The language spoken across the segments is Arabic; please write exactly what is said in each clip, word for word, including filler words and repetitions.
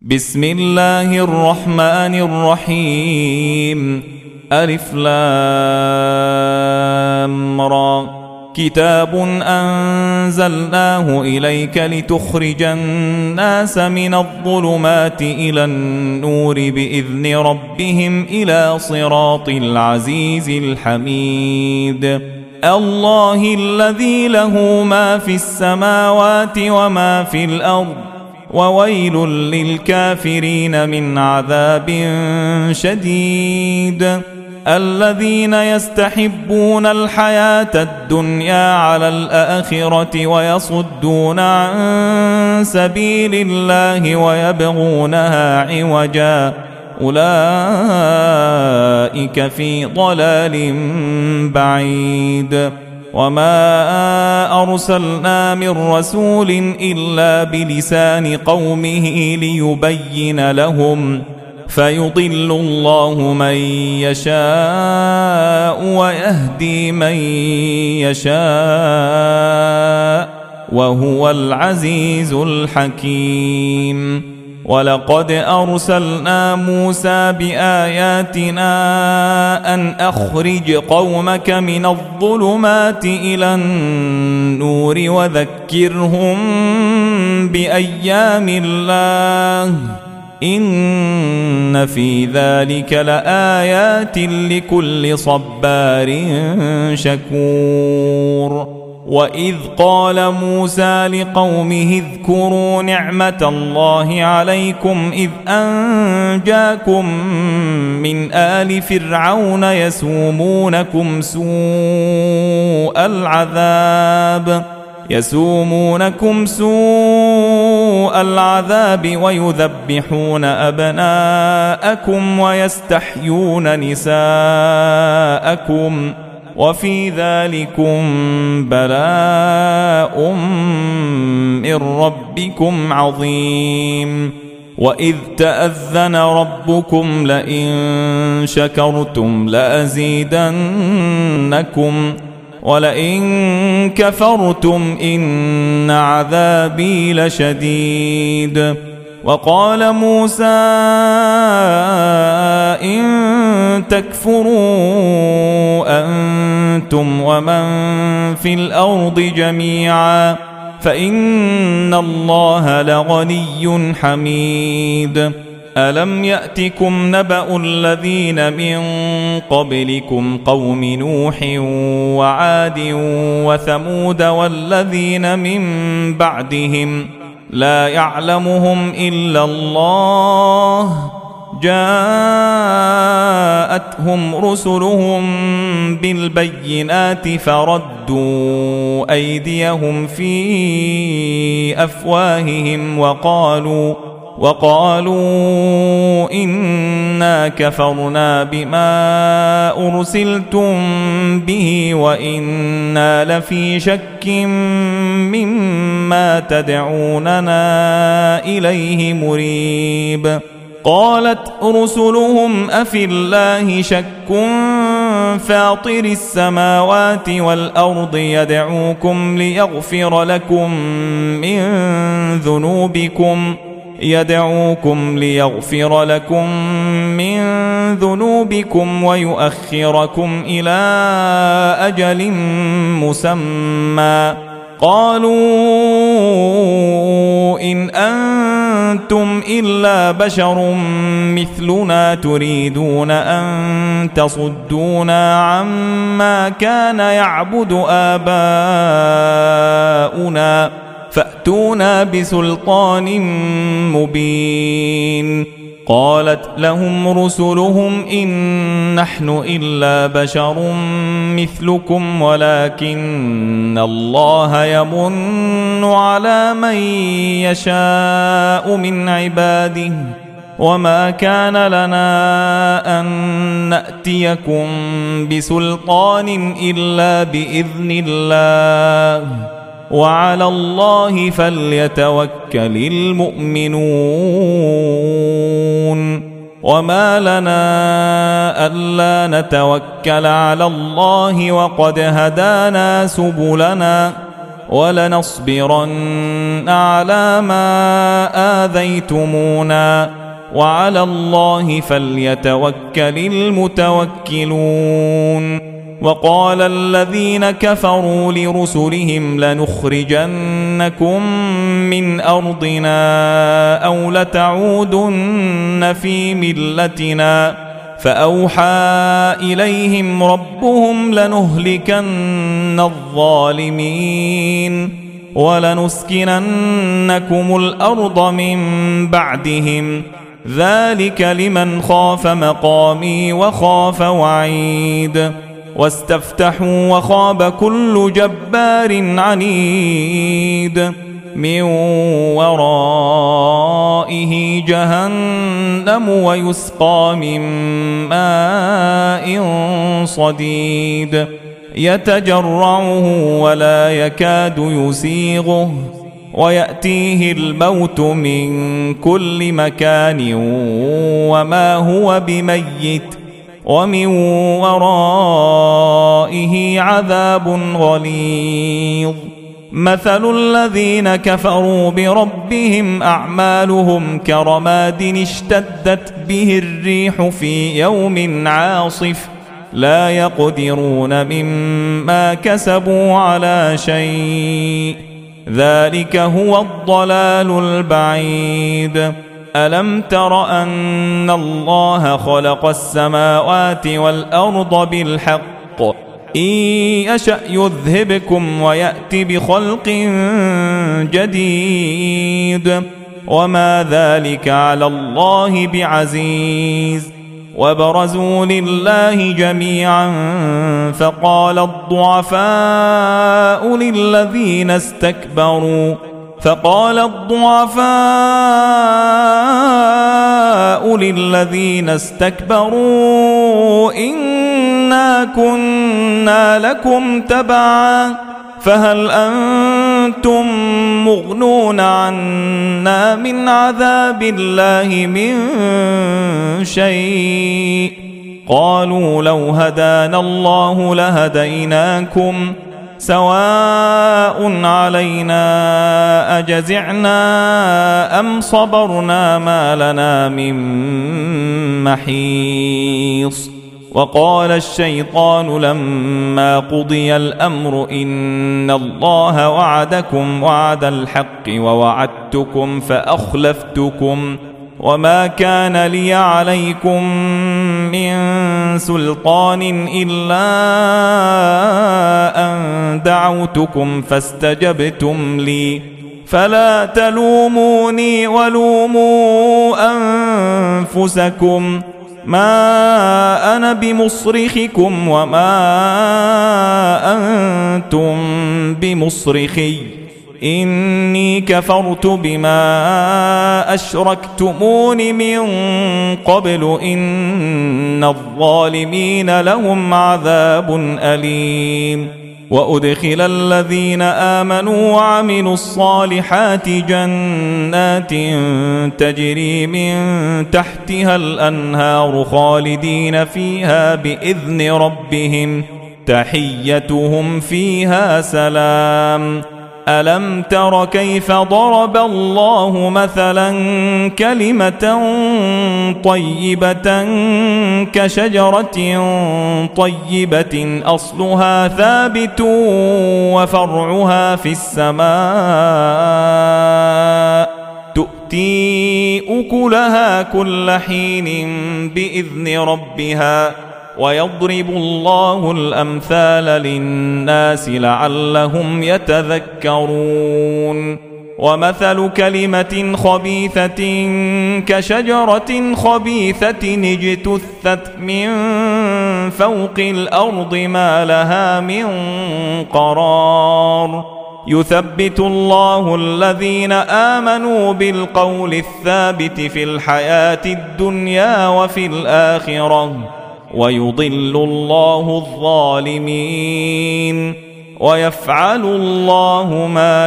بسم الله الرحمن الرحيم. ألف لام را. كتاب أنزلناه إليك لتخرج الناس من الظلمات إلى النور بإذن ربهم إلى صراط العزيز الحميد. الله الذي له ما في السماوات وما في الأرض، وويل للكافرين من عذاب شديد. الذين يستحبون الحياة الدنيا على الآخرة ويصدون عن سبيل الله ويبغونها عوجا، أولئك في ضلال بعيد. وما أرسلنا من رسول إلا بلسان قومه ليبين لهم، فيضل الله من يشاء ويهدي من يشاء، وهو العزيز الحكيم. ولقد أرسلنا موسى بآياتنا أن أخرج قومك من الظلمات إلى النور وذكرهم بأيام الله، إن في ذلك لآيات لكل صبار شكور. وإذ قال موسى لقومه اذكروا نعمة الله عليكم إذ أنجاكم من آل فرعون يسومونكم سوء العذاب يسومونكم سوء العذاب ويذبحون أبناءكم ويستحيون نساءكم، وفي ذلكم بلاء من ربكم عظيم. وإذ تأذن ربكم لئن شكرتم لأزيدنكم ولئن كفرتم إن عذابي لشديد. وقال موسى إن تكفروا أنتم ومن في الأرض جميعا فإن الله لغني حميد. ألم يأتكم نبأ الذين من قبلكم قوم نوح وعاد وثمود والذين من بعدهم لا يعلمهم إلا الله، جاءتهم رسلهم بالبينات فردوا أيديهم في أفواههم وقالوا وقالوا إنا كفرنا بما أرسلتم به وإنا لفي شك مما تدعوننا إليه مريب. قالت رسلهم أفي الله شك فاطر السماوات والأرض يدعوكم ليغفر لكم من ذنوبكم يدعوكم ليغفر لكم من ذنوبكم ويؤخركم إلى أجل مسمى. قالوا إن أنتم إلا بشر مثلنا تريدون أن تصدونا عما كان يعبد آباؤنا فأتونا بسلطان مبين. قالت لهم رسلهم إن نحن إلا بشر مثلكم ولكن الله يمن على من يشاء من عباده، وما كان لنا أن نأتيكم بسلطان إلا بإذن الله، وعلى الله فليتوكل المؤمنون. وما لنا ألا نتوكل على الله وقد هدانا سبلنا ولنصبرن على ما آذيتمونا وعلى الله فليتوكل المتوكلون. وقال الذين كفروا لرسلهم لنخرجنكم من أرضنا أو لتعودن في ملتنا فأوحى إليهم ربهم لنهلكن الظالمين ولنسكننكم الأرض من بعدهم ذلك لمن خاف مقامي وخاف وعيد. واستفتحوا وخاب كل جبار عنيد من ورائه جهنم ويسقى من ماء صديد يتجرعه ولا يكاد يسيغه ويأتيه الموت من كل مكان وما هو بميت ومن ورائه عذاب غليظ. مثل الذين كفروا بربهم أعمالهم كرماد اشتدت به الريح في يوم عاصف لا يقدرون مما كسبوا على شيء ذلك هو الضلال البعيد. ألم تر أن الله خلق السماوات والأرض بالحق إن يشأ يذهبكم ويأتي بخلق جديد وما ذلك على الله بعزيز. وبرزوا لله جميعا فقال الضعفاء للذين استكبروا فقال الضعفاء للذين استكبروا إنا كنا لكم تبعا فهل أنتم مغنون عنا من عذاب الله من شيء قالوا لو هدانا الله لهديناكم سواء علينا أجزعنا أم صبرنا ما لنا من محيص. وقال الشيطان لما قضي الأمر إن الله وعدكم وعد الحق ووعدتكم فأخلفتكم وما كان لي عليكم من سلطان إلا أن دعوتكم فاستجبتم لي فلا تلوموني ولوموا أنفسكم ما أنا بمصرخكم وما أنتم بمصرخي إني كفرت بما أشركتمون من قبل إن الظالمين لهم عذاب أليم. وأدخل الذين آمنوا وعملوا الصالحات جنات تجري من تحتها الأنهار خالدين فيها بإذن ربهم تحيتهم فيها سلام. ألم تر كيف ضرب الله مثلا كلمة طيبة كشجرة طيبة أصلها ثابت وفرعها في السماء تؤتي أكلها كل حين بإذن ربها ويضرب الله الأمثال للناس لعلهم يتذكرون. ومثل كلمة خبيثة كشجرة خبيثة اجتثت من فوق الأرض ما لها من قرار يثبت الله الذين آمنوا بالقول الثابت في الحياة الدنيا وفي الآخرة ويضل الله الظالمين ويفعل الله ما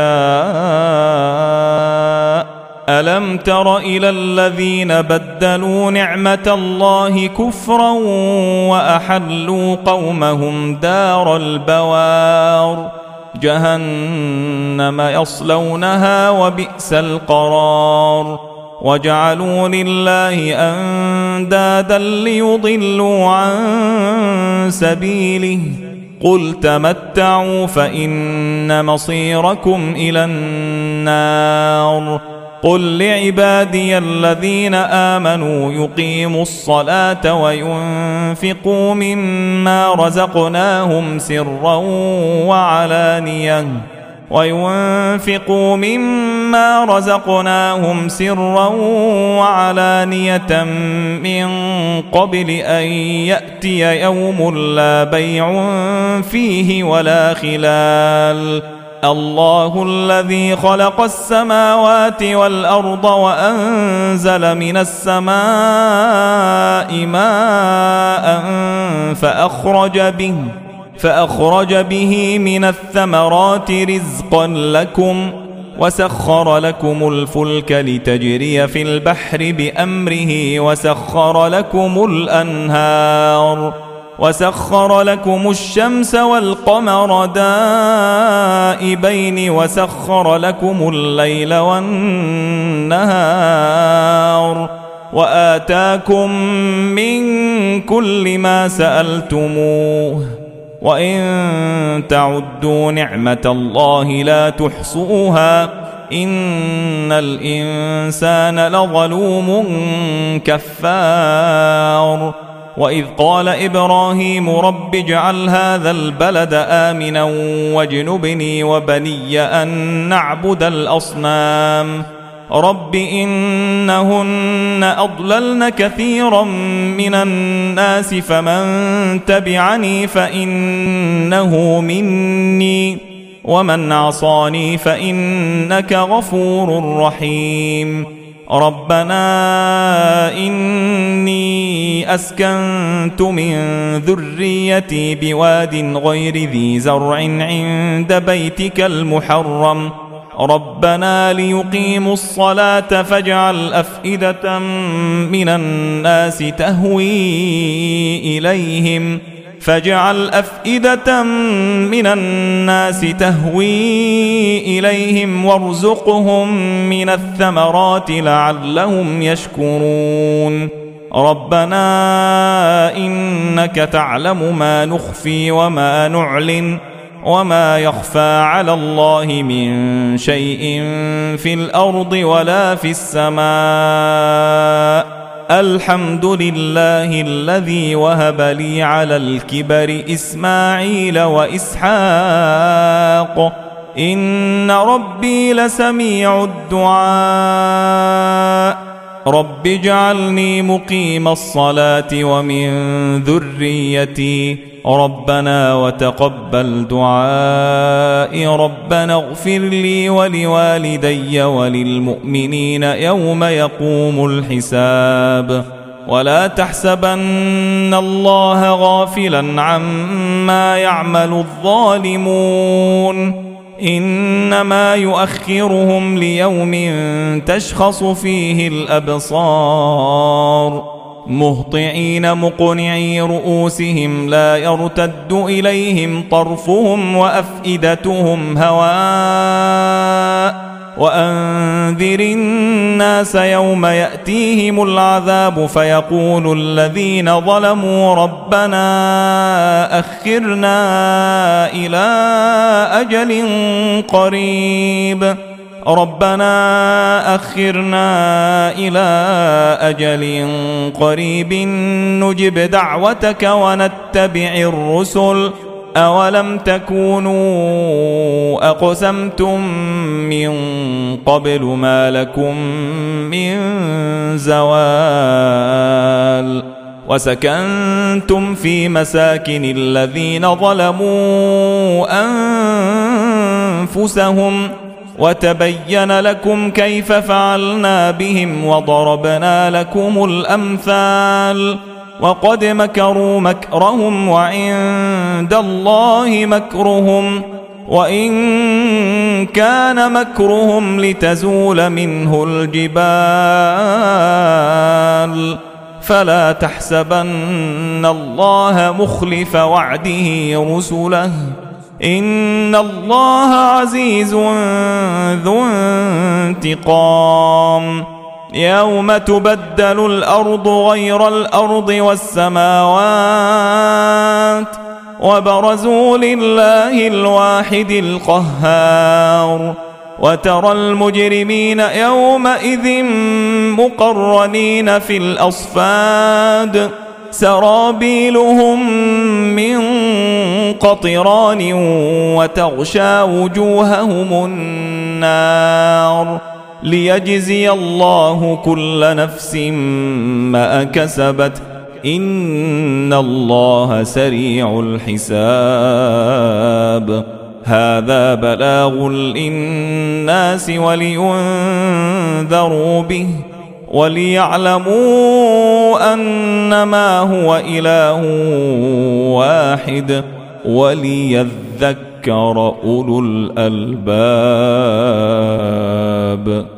يشاء. ألم تر إلى الذين بدلوا نعمة الله كفرا وأحلوا قومهم دار البوار جهنم يصلونها وبئس القرار وجعلوا لله أندادا ليضلوا عن سبيله قل تمتعوا فإن مصيركم إلى النار قل لعبادي الذين آمنوا يقيموا الصلاة وينفقوا مما رزقناهم سرا وعلانية وينفقوا مما رزقناهم سرا وعلانية من قبل أن يأتي يوم لا بيع فيه ولا خلال الله الذي خلق السماوات والأرض وأنزل من السماء ماء فأخرج به فأخرج به من الثمرات رزقا لكم وسخر لكم الفلك لتجري في البحر بأمره وسخر لكم الأنهار وسخر لكم الشمس والقمر دائبين وسخر لكم الليل والنهار وآتاكم من كل ما سألتموه وإن تعدوا نعمة الله لا تحصوها إن الإنسان لظلوم كفار وإذ قال إبراهيم رب اجعل هذا البلد آمنا واجنبني وبني أن نعبد الأصنام رب إنهن أضللن كثيرا من الناس فمن تبعني فإنه مني ومن عصاني فإنك غفور رحيم ربنا إني أسكنت من ذريتي بواد غير ذي زرع عند بيتك المحرم ربنا ليقيموا الصلاة فاجعل أفئدة من الناس تهوي إليهم فاجعل أفئدة من الناس تهوي إليهم وارزقهم من الثمرات لعلهم يشكرون ربنا إنك تعلم ما نخفي وما نعلن وما يخفى على الله من شيء في الأرض ولا في السماء الحمد لله الذي وهب لي على الكبر إسماعيل وإسحاق إن ربي لسميع الدعاء رب اجعلني مقيم الصلاة ومن ذريتي ربنا وتقبل دعائي ربنا اغفر لي ولوالدي وللمؤمنين يوم يقوم الحساب ولا تحسبن الله غافلا عما يعمل الظالمون إنما يؤخرهم ليوم تشخص فيه الأبصار مهطعين مقنعي رؤوسهم لا يرتد إليهم طرفهم وأفئدتهم هواء وأنذر الناس يوم يأتيهم العذاب فيقول الذين ظلموا ربنا أخرنا إلى أجل قريب ربنا أخرنا إلى أجل قريب نجب دعوتك ونتبع الرسل أولم تكونوا أقسمتم من قبل ما لكم من زوال وسكنتم في مساكن الذين ظلموا أنفسهم وتبين لكم كيف فعلنا بهم وضربنا لكم الأمثال وقد مكروا مكرهم وعند الله مكرهم وإن كان مكرهم لتزول منه الجبال فلا تحسبن الله مخلف وعده رسله إن الله عزيز ذو انتقام يوم تبدل الأرض غير الأرض والسماوات وبرزوا لله الواحد القهار وترى المجرمين يومئذ مقرنين في الأصفاد سرابيلهم من قطران وتغشى وجوههم النار ليجزي الله كل نفس ما كسبت إن الله سريع الحساب هذا بلاغ للناس ولينذروا به وليعلموا أنما هو إله واحد وليذكر أولو الألباب.